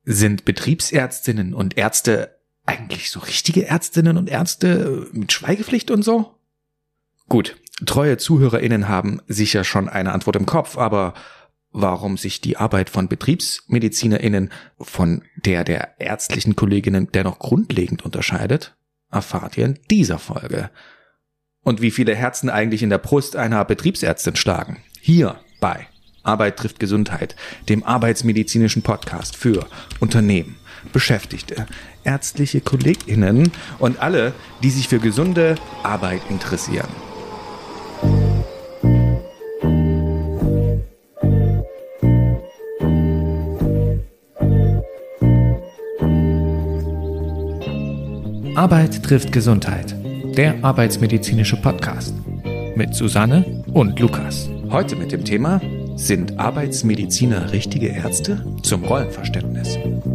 Sind Betriebsärztinnen und Ärzte eigentlich so richtige Ärztinnen und Ärzte mit Schweigepflicht und so? Gut, treue ZuhörerInnen haben sicher schon eine Antwort im Kopf, aber warum sich die Arbeit von BetriebsmedizinerInnen von der ärztlichen Kolleginnen dennoch grundlegend unterscheidet, erfahrt ihr in dieser Folge. Und wie viele Herzen eigentlich in der Brust einer Betriebsärztin schlagen. Hier bei Arbeit trifft Gesundheit, dem arbeitsmedizinischen Podcast für Unternehmen, Beschäftigte, ärztliche KollegInnen und alle, die sich für gesunde Arbeit interessieren. Arbeit trifft Gesundheit, der arbeitsmedizinische Podcast mit Susanne und Lukas. Heute mit dem Thema: Sind Arbeitsmediziner richtige Ärzte? Zum Rollenverständnis.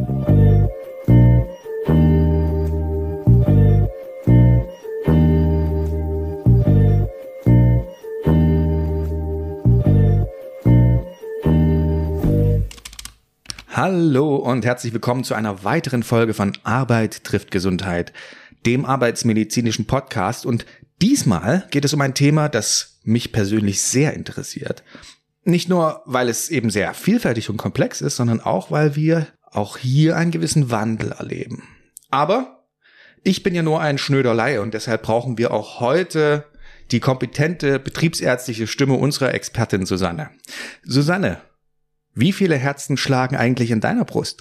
Hallo und herzlich willkommen zu einer weiteren Folge von Arbeit trifft Gesundheit, dem arbeitsmedizinischen Podcast. Und diesmal geht es um ein Thema, das mich persönlich sehr interessiert. Nicht nur, weil es eben sehr vielfältig und komplex ist, sondern auch, weil wir auch hier einen gewissen Wandel erleben. Aber ich bin ja nur ein schnöder Laie und deshalb brauchen wir auch heute die kompetente betriebsärztliche Stimme unserer Expertin Susanne. Susanne, wie viele Herzen schlagen eigentlich in deiner Brust?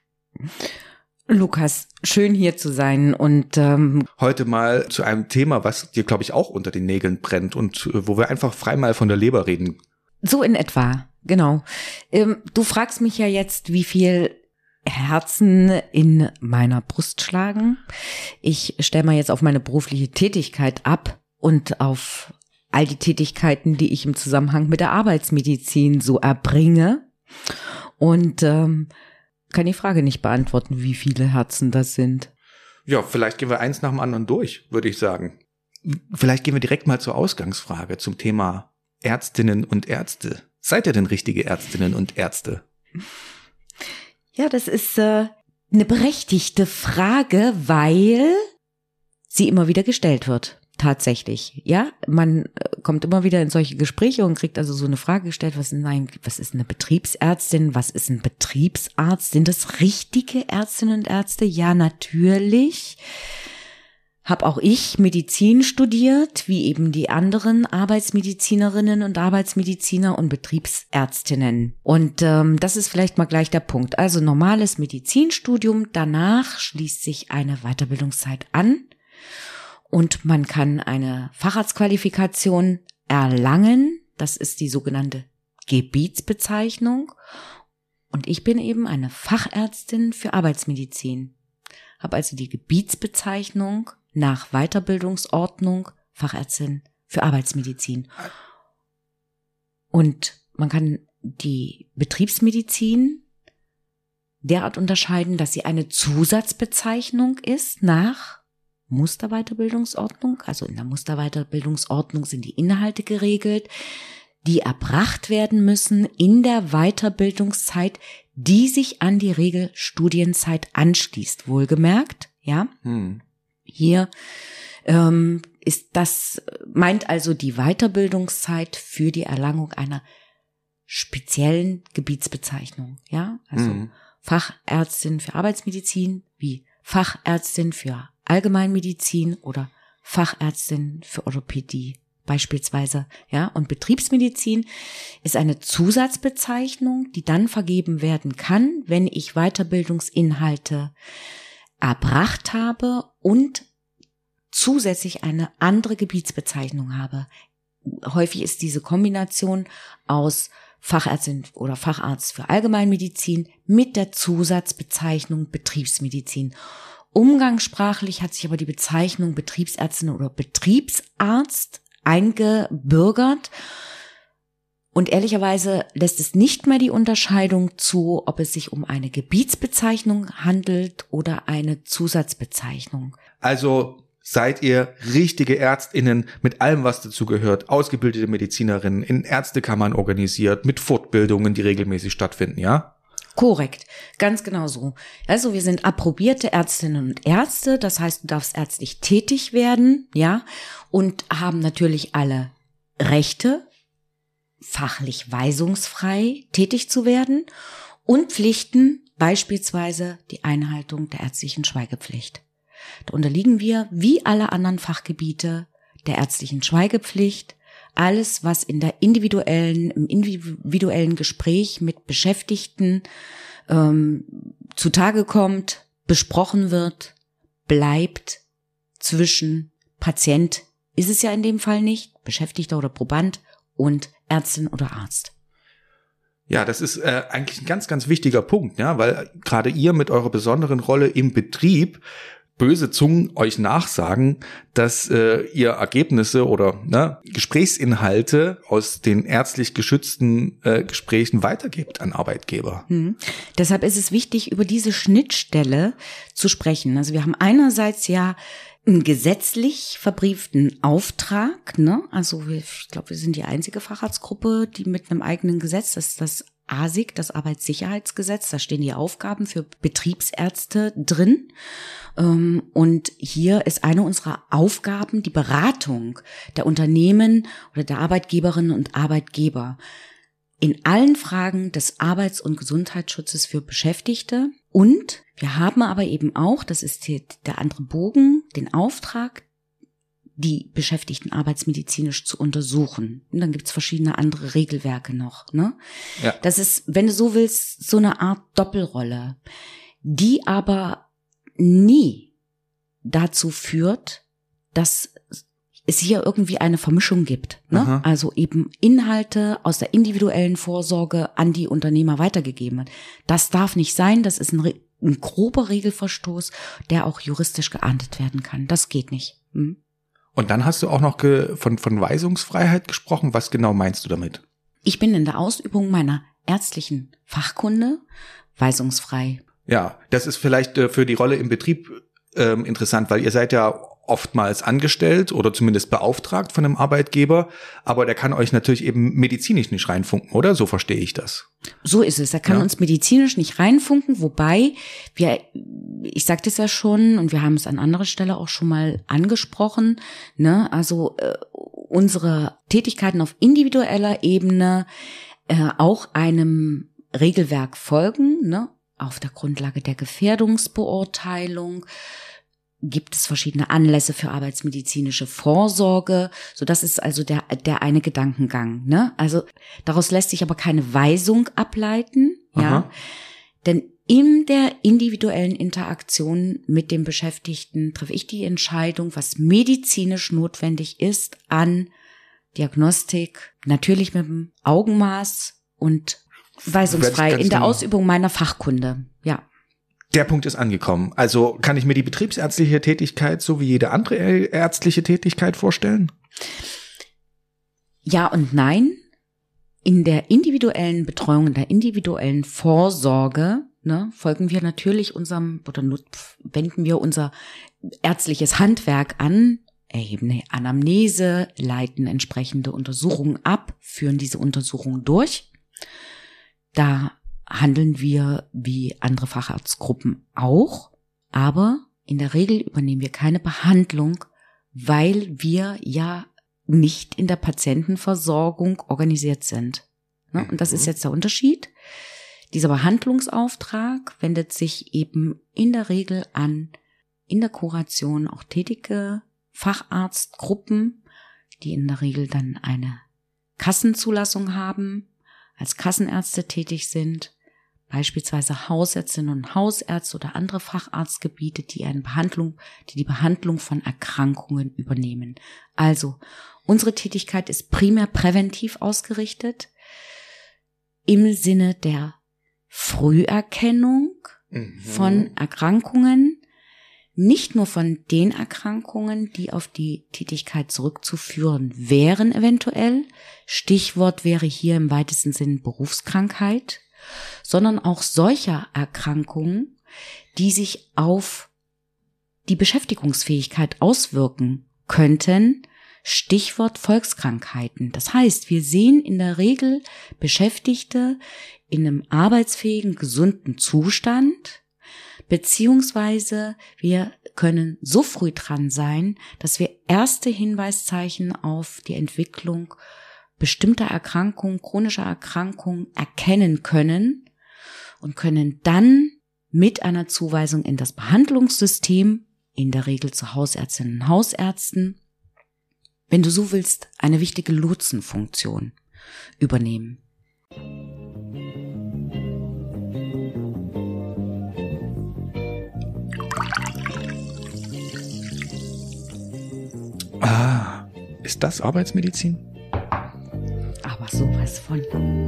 Lukas, schön hier zu sein und heute mal zu einem Thema, was dir, glaube ich, auch unter den Nägeln brennt und wo wir einfach frei mal von der Leber reden. So in etwa, genau. Du fragst mich ja jetzt, wie viel Herzen in meiner Brust schlagen. Ich stelle mal jetzt auf meine berufliche Tätigkeit ab und auf all die Tätigkeiten, die ich im Zusammenhang mit der Arbeitsmedizin so erbringe. Und kann die Frage nicht beantworten, wie viele Herzen das sind. Ja, vielleicht gehen wir eins nach dem anderen durch, würde ich sagen. Vielleicht gehen wir direkt mal zur Ausgangsfrage, zum Thema Ärztinnen und Ärzte. Seid ihr denn richtige Ärztinnen und Ärzte? Ja, das ist eine berechtigte Frage, weil sie immer wieder gestellt wird. Tatsächlich, ja, man kommt immer wieder in solche Gespräche und kriegt also so eine Frage gestellt, was ist eine Betriebsärztin, was ist ein Betriebsarzt, sind das richtige Ärztinnen und Ärzte? Ja, natürlich. Habe auch ich Medizin studiert, wie eben die anderen Arbeitsmedizinerinnen und Arbeitsmediziner und Betriebsärztinnen. Und das ist vielleicht mal gleich der Punkt. Also normales Medizinstudium, danach schließt sich eine Weiterbildungszeit an. Und man kann eine Facharztqualifikation erlangen. Das ist die sogenannte Gebietsbezeichnung. Und ich bin eben eine Fachärztin für Arbeitsmedizin. Habe also die Gebietsbezeichnung nach Weiterbildungsordnung Fachärztin für Arbeitsmedizin. Und man kann die Betriebsmedizin derart unterscheiden, dass sie eine Zusatzbezeichnung ist nach Musterweiterbildungsordnung. Also in der Musterweiterbildungsordnung sind die Inhalte geregelt, die erbracht werden müssen in der Weiterbildungszeit, die sich an die Regelstudienzeit anschließt. Wohlgemerkt, ja. Hier ist das, meint also die Weiterbildungszeit für die Erlangung einer speziellen Gebietsbezeichnung, ja. Also Fachärztin für Arbeitsmedizin wie Fachärztin für Allgemeinmedizin oder Fachärztin für Orthopädie beispielsweise, ja. Und Betriebsmedizin ist eine Zusatzbezeichnung, die dann vergeben werden kann, wenn ich Weiterbildungsinhalte erbracht habe und zusätzlich eine andere Gebietsbezeichnung habe. Häufig ist diese Kombination aus Fachärztin oder Facharzt für Allgemeinmedizin mit der Zusatzbezeichnung Betriebsmedizin. Umgangssprachlich hat sich aber die Bezeichnung Betriebsärztin oder Betriebsarzt eingebürgert. Und ehrlicherweise lässt es nicht mehr die Unterscheidung zu, ob es sich um eine Gebietsbezeichnung handelt oder eine Zusatzbezeichnung. Also seid ihr richtige ÄrztInnen mit allem, was dazu gehört, ausgebildete Medizinerinnen, in Ärztekammern organisiert, mit Fortbildungen, die regelmäßig stattfinden, ja? Korrekt, ganz genau so. Also wir sind approbierte Ärztinnen und Ärzte, das heißt, du darfst ärztlich tätig werden, ja, und haben natürlich alle Rechte, fachlich weisungsfrei tätig zu werden und Pflichten, beispielsweise die Einhaltung der ärztlichen Schweigepflicht. Da unterliegen wir, wie alle anderen Fachgebiete, der ärztlichen Schweigepflicht. Alles, was im individuellen Gespräch mit Beschäftigten zutage kommt, besprochen wird, bleibt zwischen Patient, ist es ja in dem Fall nicht, Beschäftigter oder Proband und Ärztin oder Arzt. Ja, das ist eigentlich ein ganz, ganz wichtiger Punkt, ja, weil gerade ihr mit eurer besonderen Rolle im Betrieb, böse Zungen euch nachsagen, dass ihr Ergebnisse oder Gesprächsinhalte aus den ärztlich geschützten Gesprächen weitergebt an Arbeitgeber. Deshalb ist es wichtig, über diese Schnittstelle zu sprechen. Also wir haben einerseits ja einen gesetzlich verbrieften Auftrag, ne? Also ich glaube, wir sind die einzige Facharztgruppe, die mit einem eigenen Gesetz, das ist das ASIG, das Arbeitssicherheitsgesetz, da stehen die Aufgaben für Betriebsärzte drin. Und hier ist eine unserer Aufgaben die Beratung der Unternehmen oder der Arbeitgeberinnen und Arbeitgeber in allen Fragen des Arbeits- und Gesundheitsschutzes für Beschäftigte. Und wir haben aber eben auch, das ist der andere Bogen, den Auftrag, die Beschäftigten arbeitsmedizinisch zu untersuchen. Und dann gibt's verschiedene andere Regelwerke noch, ne? Ja. Das ist, wenn du so willst, so eine Art Doppelrolle, die aber nie dazu führt, dass es hier irgendwie eine Vermischung gibt, ne? Aha. Also eben Inhalte aus der individuellen Vorsorge an die Unternehmer weitergegeben wird. Das darf nicht sein, das ist ein grober Regelverstoß, der auch juristisch geahndet werden kann. Das geht nicht. Und dann hast du auch noch von Weisungsfreiheit gesprochen. Was genau meinst du damit? Ich bin in der Ausübung meiner ärztlichen Fachkunde weisungsfrei. Ja, das ist vielleicht für die Rolle im Betrieb interessant, weil ihr seid ja oftmals angestellt oder zumindest beauftragt von einem Arbeitgeber, aber der kann euch natürlich eben medizinisch nicht reinfunken, oder? So verstehe ich das. So ist es. Er kann uns medizinisch nicht reinfunken, wobei ich sagte es ja schon und wir haben es an anderer Stelle auch schon mal angesprochen, ne? Also unsere Tätigkeiten auf individueller Ebene auch einem Regelwerk folgen, ne? Auf der Grundlage der Gefährdungsbeurteilung gibt es verschiedene Anlässe für arbeitsmedizinische Vorsorge. So, das ist also der eine Gedankengang, ne? Also daraus lässt sich aber keine Weisung ableiten, ja. Denn in der individuellen Interaktion mit dem Beschäftigten treffe ich die Entscheidung, was medizinisch notwendig ist an Diagnostik, natürlich mit dem Augenmaß und weisungsfrei in der Ausübung meiner Fachkunde, ja. Der Punkt ist angekommen. Also kann ich mir die betriebsärztliche Tätigkeit so wie jede andere ärztliche Tätigkeit vorstellen? Ja und nein. In der individuellen Betreuung, in der individuellen Vorsorge, ne, folgen wir natürlich wenden wir unser ärztliches Handwerk an, erheben eine Anamnese, leiten entsprechende Untersuchungen ab, führen diese Untersuchungen durch. Da handeln wir wie andere Facharztgruppen auch, aber in der Regel übernehmen wir keine Behandlung, weil wir ja nicht in der Patientenversorgung organisiert sind. Und das ist jetzt der Unterschied. Dieser Behandlungsauftrag wendet sich eben in der Regel an in der Kuration auch tätige Facharztgruppen, die in der Regel dann eine Kassenzulassung haben, als Kassenärzte tätig sind, beispielsweise Hausärztinnen und Hausärzte oder andere Facharztgebiete, die die Behandlung von Erkrankungen übernehmen. Also, unsere Tätigkeit ist primär präventiv ausgerichtet im Sinne der Früherkennung von Erkrankungen, nicht nur von den Erkrankungen, die auf die Tätigkeit zurückzuführen wären eventuell. Stichwort wäre hier im weitesten Sinn Berufskrankheit, sondern auch solcher Erkrankungen, die sich auf die Beschäftigungsfähigkeit auswirken könnten, Stichwort Volkskrankheiten. Das heißt, wir sehen in der Regel Beschäftigte in einem arbeitsfähigen, gesunden Zustand, beziehungsweise wir können so früh dran sein, dass wir erste Hinweiszeichen auf die Entwicklung bestimmter Erkrankungen, chronischer Erkrankungen erkennen können und können dann mit einer Zuweisung in das Behandlungssystem, in der Regel zu Hausärztinnen und Hausärzten, wenn du so willst, eine wichtige Lotsenfunktion übernehmen. Ah, ist das Arbeitsmedizin? Aber sowas von.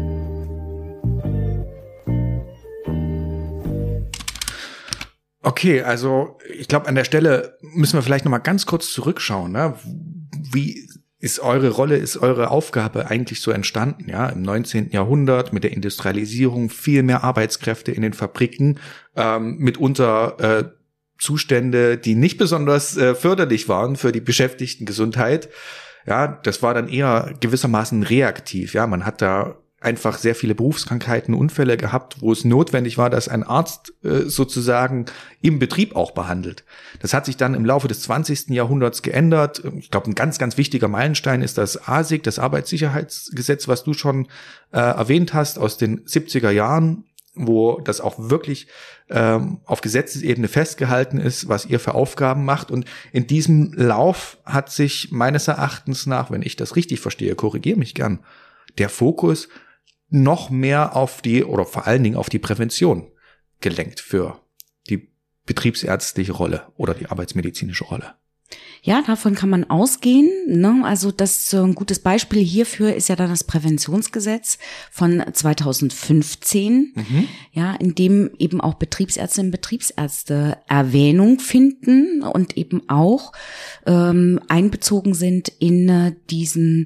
Okay, also ich glaube, an der Stelle müssen wir vielleicht noch mal ganz kurz zurückschauen. Ne? Wie ist eure Aufgabe eigentlich so entstanden? Ja, im 19. Jahrhundert mit der Industrialisierung, viel mehr Arbeitskräfte in den Fabriken, mitunter Zustände, die nicht besonders förderlich waren für die Beschäftigtengesundheit. Ja, das war dann eher gewissermaßen reaktiv. Ja, man hat da einfach sehr viele Berufskrankheiten, Unfälle gehabt, wo es notwendig war, dass ein Arzt sozusagen im Betrieb auch behandelt. Das hat sich dann im Laufe des 20. Jahrhunderts geändert. Ich glaube, ein ganz, ganz wichtiger Meilenstein ist das ASIG, das Arbeitssicherheitsgesetz, was du schon erwähnt hast, aus den 70er Jahren, wo das auch wirklich auf Gesetzesebene festgehalten ist, was ihr für Aufgaben macht. Und in diesem Lauf hat sich meines Erachtens nach, wenn ich das richtig verstehe, korrigiere mich gern, der Fokus noch mehr auf die oder vor allen Dingen auf die Prävention gelenkt für die betriebsärztliche Rolle oder die arbeitsmedizinische Rolle. Ja, davon kann man ausgehen. Ne? Also das ein gutes Beispiel hierfür ist ja dann das Präventionsgesetz von 2015, ja, in dem eben auch Betriebsärztinnen und Betriebsärzte Erwähnung finden und eben auch einbezogen sind in diesen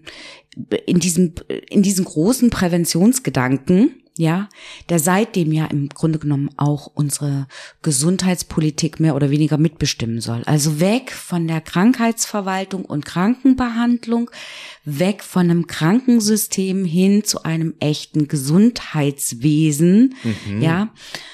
großen Präventionsgedanken, ja, der seitdem ja im Grunde genommen auch unsere Gesundheitspolitik mehr oder weniger mitbestimmen soll. Also weg von der Krankheitsverwaltung und Krankenbehandlung, weg von einem Krankensystem hin zu einem echten Gesundheitswesen, ja,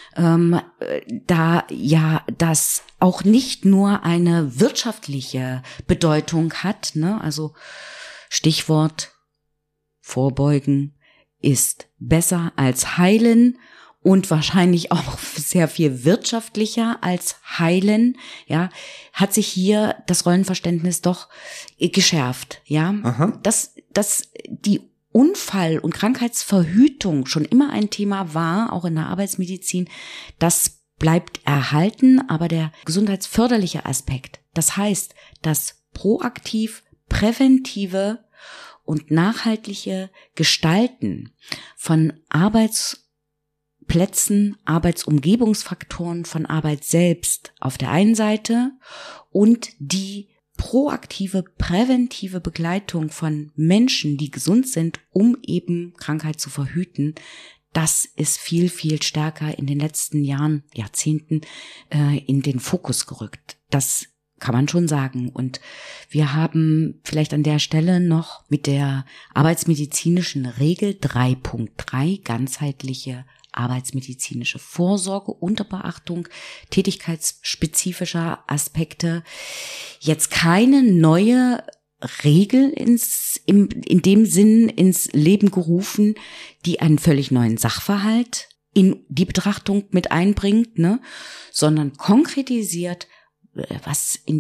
da ja das auch nicht nur eine wirtschaftliche Bedeutung hat, ne, also Stichwort Vorbeugen ist besser als heilen und wahrscheinlich auch sehr viel wirtschaftlicher als heilen, ja, hat sich hier das Rollenverständnis doch geschärft, ja. Aha. Dass die Unfall- und Krankheitsverhütung schon immer ein Thema war, auch in der Arbeitsmedizin, das bleibt erhalten, aber der gesundheitsförderliche Aspekt, das heißt, das proaktiv präventive und nachhaltige Gestalten von Arbeitsplätzen, Arbeitsumgebungsfaktoren, von Arbeit selbst auf der einen Seite und die proaktive, präventive Begleitung von Menschen, die gesund sind, um eben Krankheit zu verhüten, das ist viel, viel stärker in den letzten Jahren, Jahrzehnten in den Fokus gerückt. Das kann man schon sagen. Und wir haben vielleicht an der Stelle noch mit der arbeitsmedizinischen Regel 3.3 ganzheitliche arbeitsmedizinische Vorsorge unter Beachtung tätigkeitsspezifischer Aspekte jetzt keine neue Regel in dem Sinn ins Leben gerufen, die einen völlig neuen Sachverhalt in die Betrachtung mit einbringt, ne, sondern konkretisiert, was in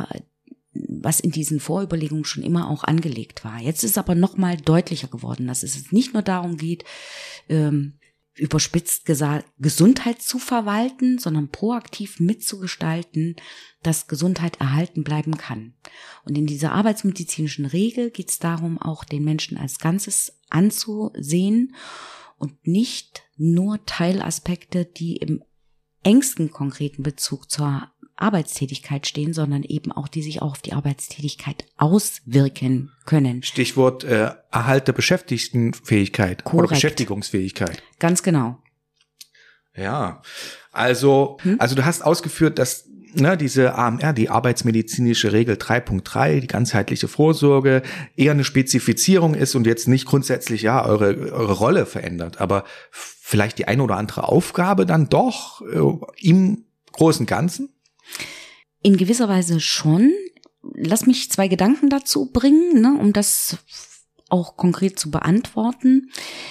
diesen Vorüberlegungen schon immer auch angelegt war. Jetzt ist aber noch mal deutlicher geworden, dass es nicht nur darum geht, überspitzt gesagt, Gesundheit zu verwalten, sondern proaktiv mitzugestalten, dass Gesundheit erhalten bleiben kann. Und in dieser arbeitsmedizinischen Regel geht es darum, auch den Menschen als Ganzes anzusehen und nicht nur Teilaspekte, die im engsten konkreten Bezug zur Arbeitstätigkeit stehen, sondern eben auch, die sich auch auf die Arbeitstätigkeit auswirken können. Stichwort Erhalt der Beschäftigtenfähigkeit. Korrekt. Oder Beschäftigungsfähigkeit. Ganz genau. Ja, also du hast ausgeführt, dass diese AMR, die Arbeitsmedizinische Regel 3.3, die ganzheitliche Vorsorge, eher eine Spezifizierung ist und jetzt nicht grundsätzlich eure Rolle verändert, aber vielleicht die eine oder andere Aufgabe dann doch im großen Ganzen? In gewisser Weise schon. Lass mich 2 Gedanken dazu bringen, ne, um das auch konkret zu beantworten.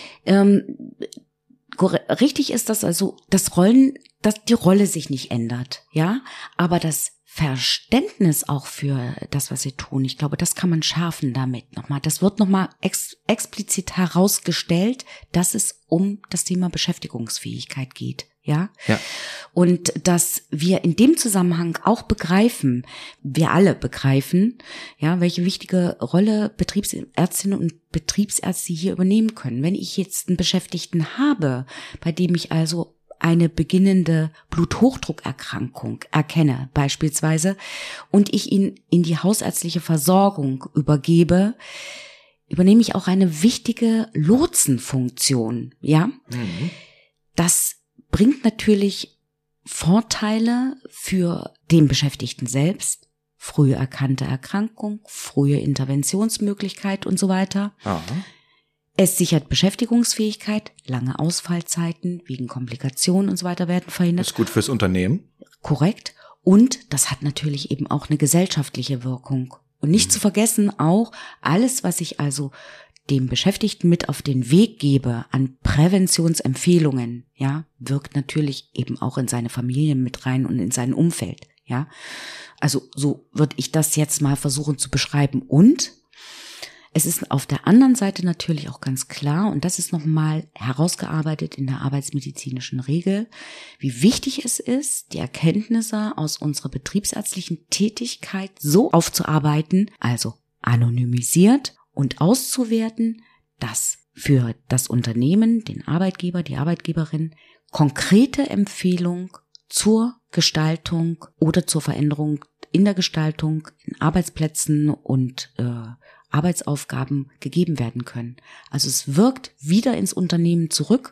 Richtig ist das also, dass die Rolle sich nicht ändert, ja, aber das Verständnis auch für das, was sie tun, ich glaube, das kann man schärfen damit nochmal. Das wird nochmal explizit herausgestellt, dass es um das Thema Beschäftigungsfähigkeit geht. Ja? Und dass wir in dem Zusammenhang auch begreifen, wir alle begreifen, ja, welche wichtige Rolle Betriebsärztinnen und Betriebsärzte hier übernehmen können. Wenn ich jetzt einen Beschäftigten habe, bei dem ich also eine beginnende Bluthochdruckerkrankung erkenne beispielsweise und ich ihn in die hausärztliche Versorgung übergebe, übernehme ich auch eine wichtige Lotsenfunktion, ja? Mhm. Das bringt natürlich Vorteile für den Beschäftigten selbst, früh erkannte Erkrankung, frühe Interventionsmöglichkeit und so weiter. Aha. Es sichert Beschäftigungsfähigkeit, lange Ausfallzeiten wegen Komplikationen und so weiter werden verhindert. Das ist gut fürs Unternehmen. Korrekt. Und das hat natürlich eben auch eine gesellschaftliche Wirkung. Und nicht zu vergessen auch, alles, was ich also dem Beschäftigten mit auf den Weg gebe an Präventionsempfehlungen, ja, wirkt natürlich eben auch in seine Familie mit rein und in sein Umfeld, ja. Also so würde ich das jetzt mal versuchen zu beschreiben. Und es ist auf der anderen Seite natürlich auch ganz klar, und das ist nochmal herausgearbeitet in der arbeitsmedizinischen Regel, wie wichtig es ist, die Erkenntnisse aus unserer betriebsärztlichen Tätigkeit so aufzuarbeiten, also anonymisiert und auszuwerten, dass für das Unternehmen, den Arbeitgeber, die Arbeitgeberin konkrete Empfehlungen zur Gestaltung oder zur Veränderung in der Gestaltung, in Arbeitsplätzen und Arbeitsaufgaben gegeben werden können. Also es wirkt wieder ins Unternehmen zurück,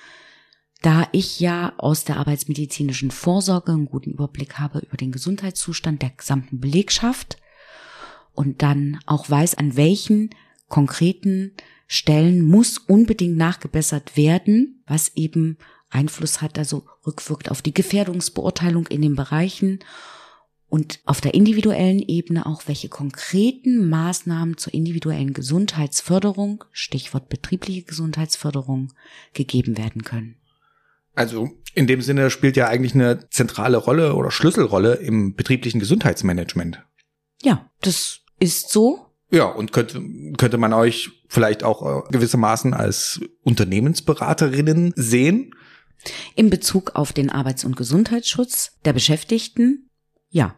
da ich ja aus der arbeitsmedizinischen Vorsorge einen guten Überblick habe über den Gesundheitszustand der gesamten Belegschaft und dann auch weiß, an welchen konkreten Stellen muss unbedingt nachgebessert werden, was eben Einfluss hat, also rückwirkt auf die Gefährdungsbeurteilung in den Bereichen und auf der individuellen Ebene auch, welche konkreten Maßnahmen zur individuellen Gesundheitsförderung, Stichwort betriebliche Gesundheitsförderung, gegeben werden können. Also in dem Sinne spielt ja eigentlich eine zentrale Rolle oder Schlüsselrolle im betrieblichen Gesundheitsmanagement. Ja, das ist so. Ja, und könnte man euch vielleicht auch gewissermaßen als Unternehmensberaterinnen sehen? In Bezug auf den Arbeits- und Gesundheitsschutz der Beschäftigten, ja.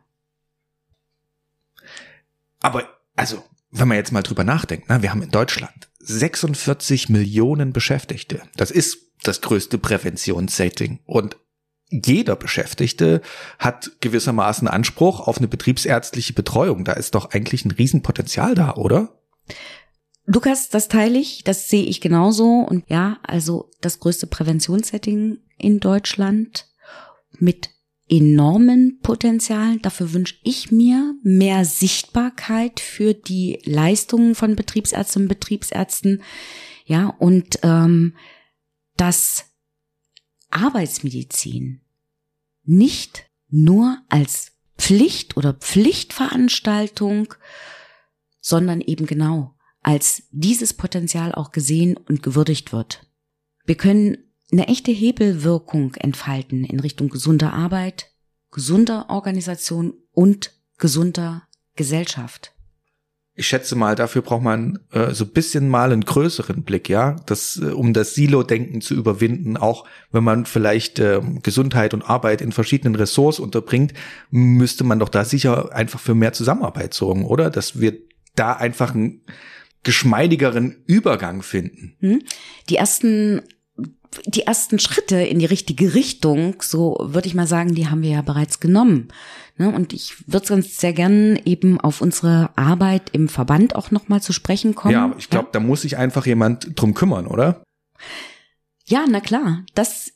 Aber, also, wenn man jetzt mal drüber nachdenkt, wir haben in Deutschland 46 Millionen Beschäftigte. Das ist das größte Präventionssetting. Und jeder Beschäftigte hat gewissermaßen Anspruch auf eine betriebsärztliche Betreuung. Da ist doch eigentlich ein Riesenpotenzial da, oder? Lukas, das teile ich, das sehe ich genauso. Und ja, also das größte Präventionssetting in Deutschland mit enormen Potenzialen. Dafür wünsche ich mir mehr Sichtbarkeit für die Leistungen von Betriebsärztinnen und Betriebsärzten. Ja, und dass Arbeitsmedizin nicht nur als Pflicht oder Pflichtveranstaltung, sondern eben genau als dieses Potenzial auch gesehen und gewürdigt wird. Wir können eine echte Hebelwirkung entfalten in Richtung gesunder Arbeit, gesunder Organisation und gesunder Gesellschaft. Ich schätze mal, dafür braucht man so ein bisschen mal einen größeren Blick, ja, um das Silo-Denken zu überwinden, auch wenn man vielleicht Gesundheit und Arbeit in verschiedenen Ressorts unterbringt, müsste man doch da sicher einfach für mehr Zusammenarbeit sorgen, oder? Dass wir da einfach einen geschmeidigeren Übergang finden. Die ersten Schritte in die richtige Richtung, so würde ich mal sagen, die haben wir ja bereits genommen. Und ich würde ganz sehr gern eben auf unsere Arbeit im Verband auch nochmal zu sprechen kommen. Ja, aber ich glaube, da muss sich einfach jemand drum kümmern, oder? Ja, na klar. Das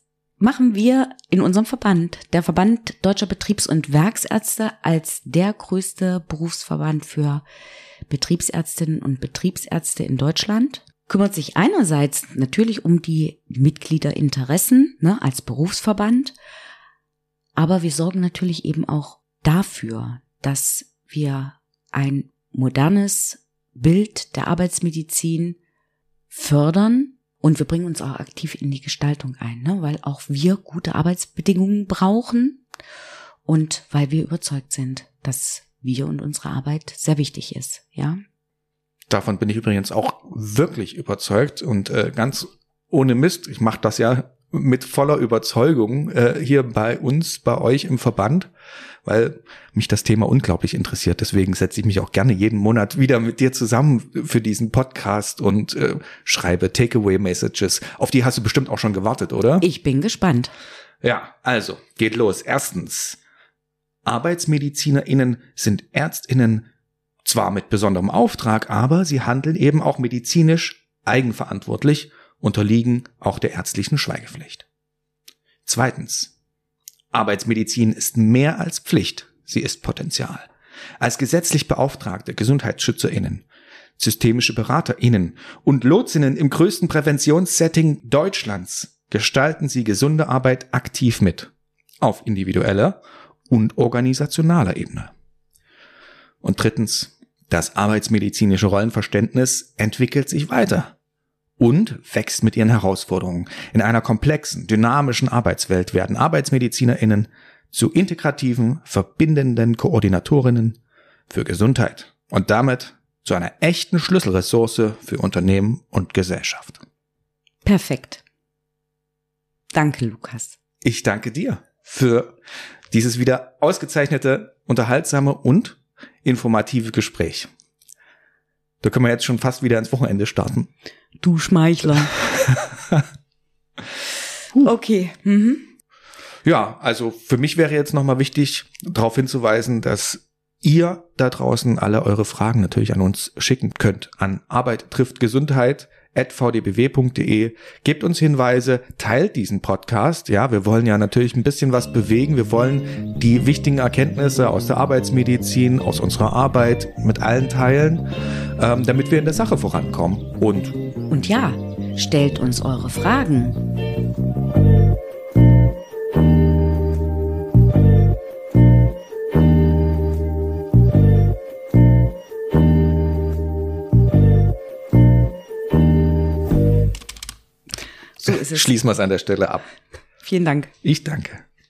machen wir in unserem Verband, der Verband Deutscher Betriebs- und Werksärzte, als der größte Berufsverband für Betriebsärztinnen und Betriebsärzte in Deutschland, kümmert sich einerseits natürlich um die Mitgliederinteressen, als Berufsverband, aber wir sorgen natürlich eben auch dafür, dass wir ein modernes Bild der Arbeitsmedizin fördern. Und wir bringen uns auch aktiv in die Gestaltung ein, weil auch wir gute Arbeitsbedingungen brauchen und weil wir überzeugt sind, dass wir und unsere Arbeit sehr wichtig ist, ja. Davon bin ich übrigens auch wirklich überzeugt und ganz ohne Mist. Ich mache das ja mit voller Überzeugung hier bei uns, bei euch im Verband, weil mich das Thema unglaublich interessiert. Deswegen setze ich mich auch gerne jeden Monat wieder mit dir zusammen für diesen Podcast und schreibe Takeaway-Messages. Auf die hast du bestimmt auch schon gewartet, oder? Ich bin gespannt. Ja, also, geht los. Erstens, ArbeitsmedizinerInnen sind ÄrztInnen zwar mit besonderem Auftrag, aber sie handeln eben auch medizinisch eigenverantwortlich, unterliegen auch der ärztlichen Schweigepflicht. Zweitens, Arbeitsmedizin ist mehr als Pflicht, sie ist Potenzial. Als gesetzlich beauftragte GesundheitsschützerInnen, systemische BeraterInnen und Lotsinnen im größten Präventionssetting Deutschlands gestalten sie gesunde Arbeit aktiv mit, auf individueller und organisationaler Ebene. Und drittens, das arbeitsmedizinische Rollenverständnis entwickelt sich weiter und wächst mit ihren Herausforderungen. In einer komplexen, dynamischen Arbeitswelt werden ArbeitsmedizinerInnen zu integrativen, verbindenden Koordinatorinnen für Gesundheit und damit zu einer echten Schlüsselressource für Unternehmen und Gesellschaft. Perfekt. Danke, Lukas. Ich danke dir für dieses wieder ausgezeichnete, unterhaltsame und informative Gespräch. Da können wir jetzt schon fast wieder ins Wochenende starten. Du Schmeichler. Okay. Ja, also für mich wäre jetzt nochmal wichtig, darauf hinzuweisen, dass ihr da draußen alle eure Fragen natürlich an uns schicken könnt. An arbeit-trifft-gesundheit@vdbw.de. Gebt uns Hinweise, teilt diesen Podcast. Ja, wir wollen ja natürlich ein bisschen was bewegen. Wir wollen die wichtigen Erkenntnisse aus der Arbeitsmedizin, aus unserer Arbeit mit allen teilen, damit wir in der Sache vorankommen. Und ja, stellt uns eure Fragen. So ist es. Schließen wir es an der Stelle ab. Vielen Dank. Ich danke.